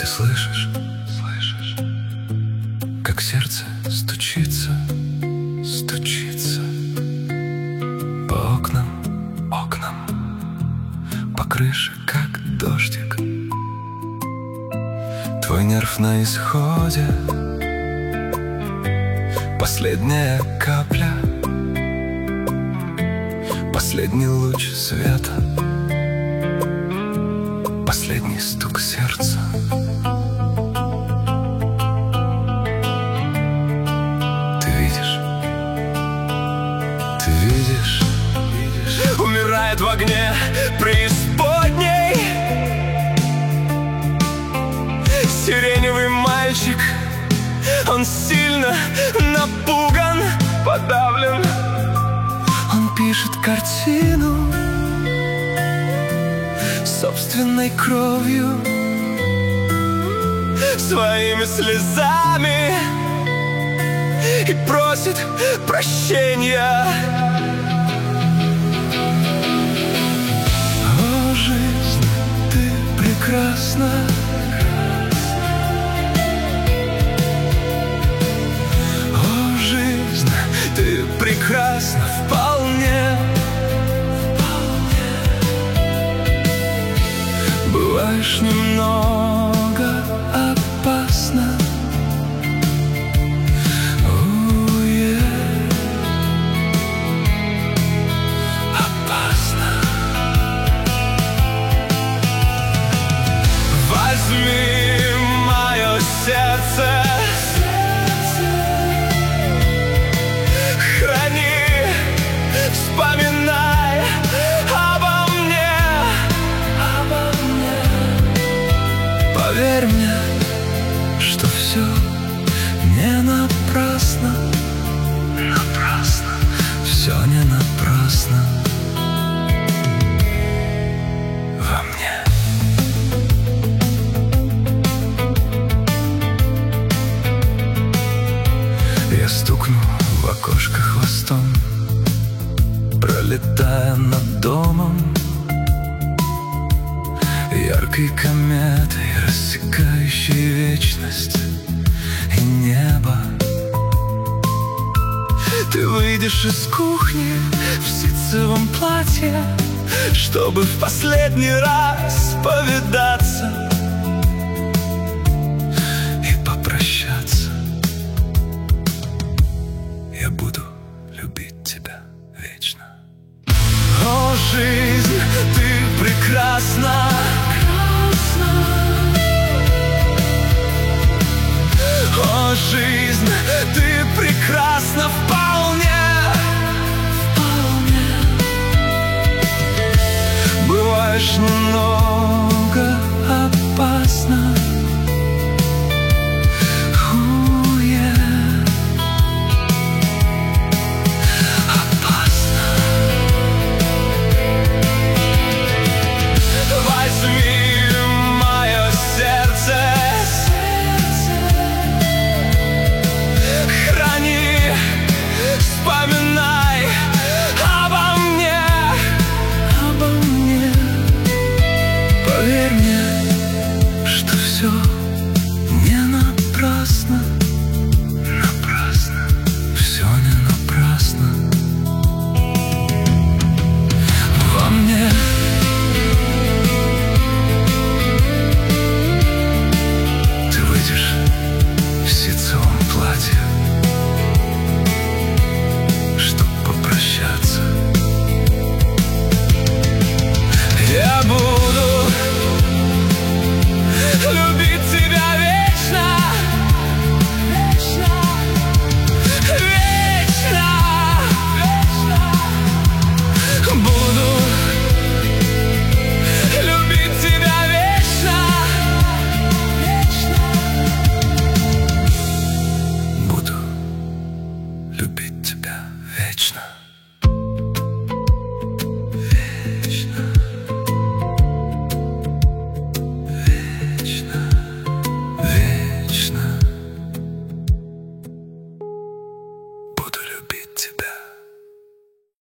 Ты слышишь, как сердце стучится, стучится по окнам, по крыше, как дождик. Твой нерв на исходе, последняя капля, последний луч света, последний стук сердца. Ты видишь, умирает в огне преисподней сиреневый мальчик. Он сильно напуган, подавлен. Он пишет картину собственной кровью, своими слезами, и просит прощения. О, жизнь, ты прекрасна. О, жизнь, ты прекрасна вполне. Бываешь немного опасна. Возьми мое сердце, храни, вспоминай обо мне. Поверь мне, что все не напрасно, все не напрасно во мне. Я стукну в окошко хвостом, пролетая над домом, яркой кометой, рассекающей вечность и небо. Ты выйдешь из кухни в ситцевом платье, чтобы в последний раз повидаться и попрощаться. Я буду любить тебя вечно. О, жизнь, ты прекрасна. О, жизнь, ты прекрасна вполне. Бываешь